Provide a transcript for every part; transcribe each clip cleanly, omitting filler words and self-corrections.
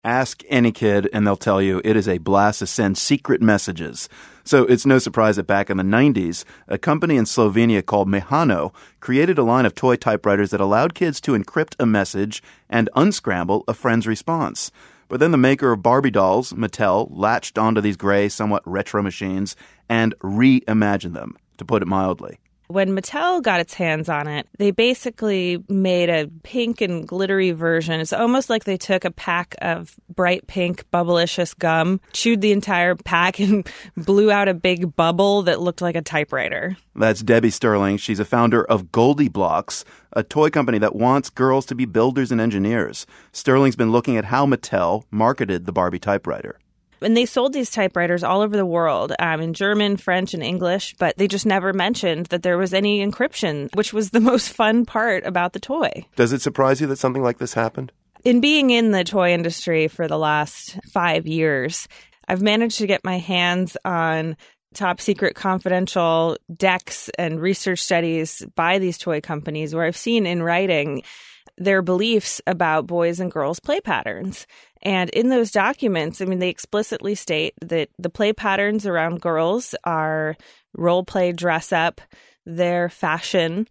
Ask any kid and they'll tell you it is a blast to send secret messages. So it's no surprise that back in the 90s, a company in Slovenia called Mehano created a line of toy typewriters that allowed kids to encrypt a message and unscramble a friend's response. But then the maker of Barbie dolls, Mattel, latched onto these gray, somewhat retro machines and reimagined them, to put it mildly. When Mattel got its hands on it, they basically made a pink and glittery version. It's almost like they took a pack of bright pink Bubblicious gum, chewed the entire pack, and blew out a big bubble that looked like a typewriter. That's Debbie Sterling. She's a founder of GoldieBlox, a toy company that wants girls to be builders and engineers. Sterling's been looking at how Mattel marketed the Barbie typewriter. And they sold these typewriters all over the world, in German, French, and English, but they just never mentioned that there was any encryption, which was the most fun part about the toy. Does it surprise you that something like this happened? In being in the toy industry for the last 5 years, I've managed to get my hands on top secret confidential decks and research studies by these toy companies where I've seen in writing their beliefs about boys and girls' play patterns. And in those documents, I mean, they explicitly state that the play patterns around girls are role play, dress up, their fashion,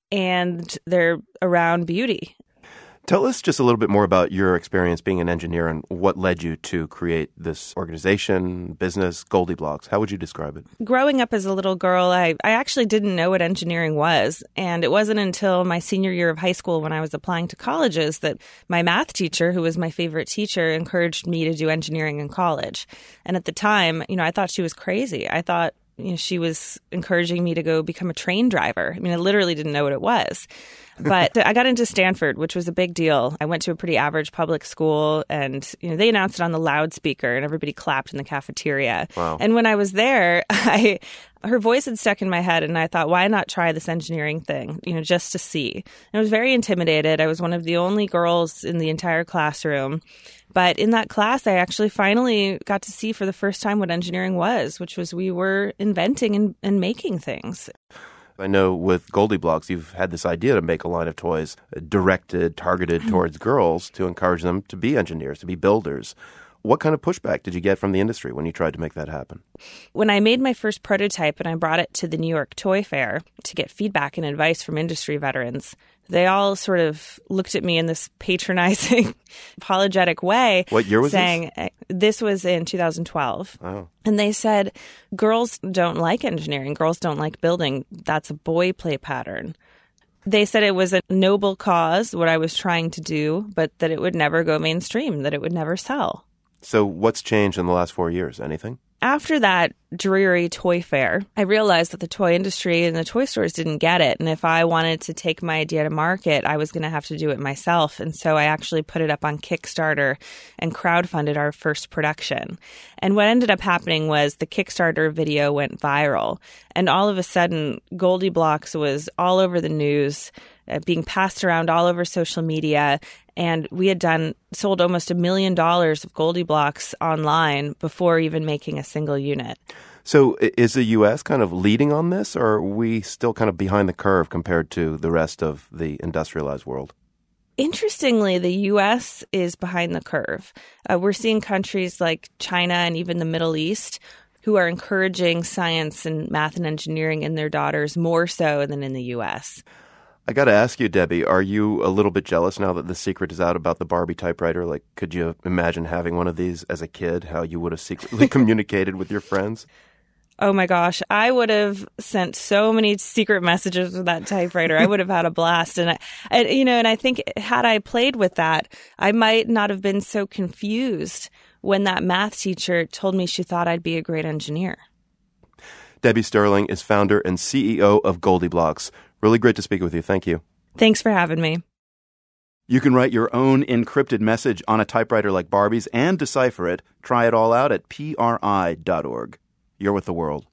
and they're around beauty. Tell us just a little bit more about your experience being an engineer and what led you to create this organization, business, GoldieBlox. How would you describe it? Growing up as a little girl, I actually didn't know what engineering was. And it wasn't until my senior year of high school when I was applying to colleges that my math teacher, who was my favorite teacher, encouraged me to do engineering in college. And at the time, I thought she was crazy. I thought she was encouraging me to go become a train driver. I mean, I literally didn't know what it was. But I got into Stanford, which was a big deal. I went to a pretty average public school, and they announced it on the loudspeaker, and everybody clapped in the cafeteria. Wow. And when I was there, her voice had stuck in my head, and I thought, why not try this engineering thing, just to see. And I was very intimidated. I was one of the only girls in the entire classroom. But in that class, I actually finally got to see for the first time what engineering was, which was we were inventing and making things. I know with GoldieBlox, you've had this idea to make a line of toys targeted towards girls to encourage them to be engineers, to be builders. What kind of pushback did you get from the industry when you tried to make that happen? When I made my first prototype and I brought it to the New York Toy Fair to get feedback and advice from industry veterans, they all sort of looked at me in this patronizing, apologetic way. What year was saying, this was in 2012. Oh. And they said, girls don't like engineering. Girls don't like building. That's a boy play pattern. They said it was a noble cause, what I was trying to do, but that it would never go mainstream, that it would never sell. So what's changed in the last 4 years? Anything? After that dreary toy fair, I realized that the toy industry and the toy stores didn't get it. And if I wanted to take my idea to market, I was going to have to do it myself. And so I actually put it up on Kickstarter and crowdfunded our first production. And what ended up happening was the Kickstarter video went viral. And all of a sudden, GoldieBlox was all over the news, being passed around all over social media. And we had sold almost $1 million of GoldieBlox online before even making a single unit. So is the U.S. kind of leading on this, or are we still kind of behind the curve compared to the rest of the industrialized world? Interestingly, the U.S. is behind the curve. We're seeing countries like China and even the Middle East who are encouraging science and math and engineering in their daughters more so than in the U.S. I got to ask you, Debbie, are you a little bit jealous now that the secret is out about the Barbie typewriter? Like, could you imagine having one of these as a kid, how you would have secretly communicated with your friends? Oh my gosh, I would have sent so many secret messages with that typewriter. I would have had a blast. And I think had I played with that, I might not have been so confused when that math teacher told me she thought I'd be a great engineer. Debbie Sterling is founder and CEO of GoldieBlox. Really great to speak with you. Thank you. Thanks for having me. You can write your own encrypted message on a typewriter like Barbie's and decipher it. Try it all out at PRI.org. You're with the world.